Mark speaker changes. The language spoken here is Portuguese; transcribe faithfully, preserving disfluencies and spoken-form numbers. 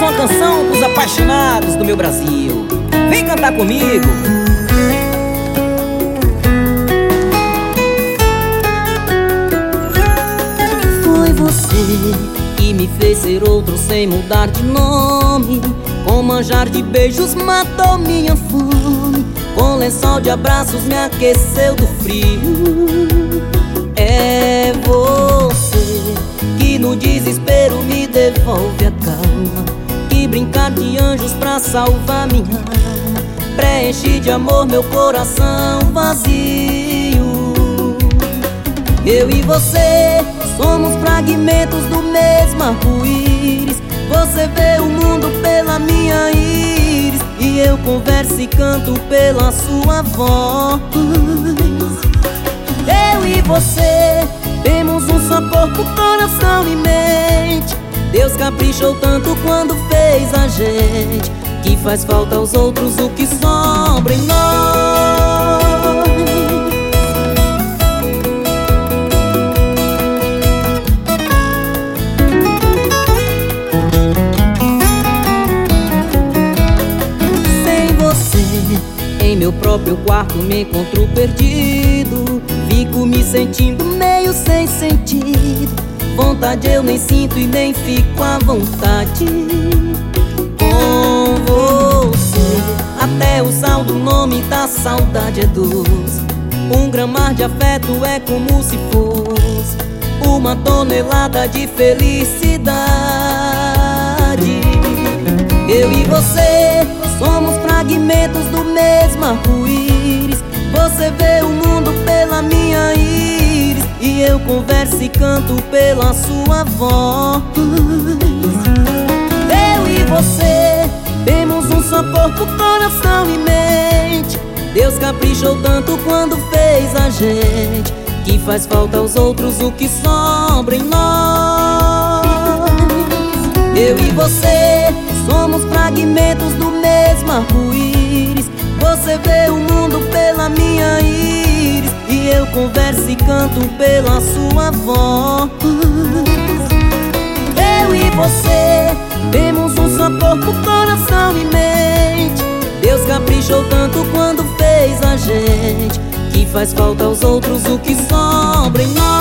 Speaker 1: uma canção pros apaixonados do meu Brasil. Vem cantar comigo.
Speaker 2: Foi você que me fez ser outro sem mudar de nome. Com manjar de beijos matou minha fome. Com lençol de abraços me aqueceu do frio. É você que no desespero me devolve a calma, que brincar de anjos pra salvar minha alma, preenche de amor meu coração vazio. Eu e você somos fragmentos do mesmo arco-íris. Você vê o mundo pela minha íris e eu converso e canto pela sua voz. Eu e você temos um só corpo, coração e mente. Deus caprichou tanto quando fez a gente, que faz falta aos outros o que sobra em nós. Sem você, em meu próprio quarto me encontro perdido. Fico me sentindo meio sem sentido. Vontade eu nem sinto e nem fico à vontade. Com você, até o sal do nome da saudade é doce. Um gramar de afeto é como se fosse uma tonelada de felicidade. Eu e você somos fragmentos do mesmo arco-íris. Você vê o mundo pela minha íris e eu converso e canto pela sua voz. Eu e você temos um só corpo, coração e mente. Deus caprichou tanto quando fez a gente, que faz falta aos outros o que sobra em nós. Eu e você somos fragmentos do mesmo arco-íris. Você vê o mundo pela minha íris e eu converso e canto pela sua voz. Eu e você temos um só corpo, coração e mente. Deus caprichou tanto quando fez a gente, que faz falta aos outros o que sobra em nós.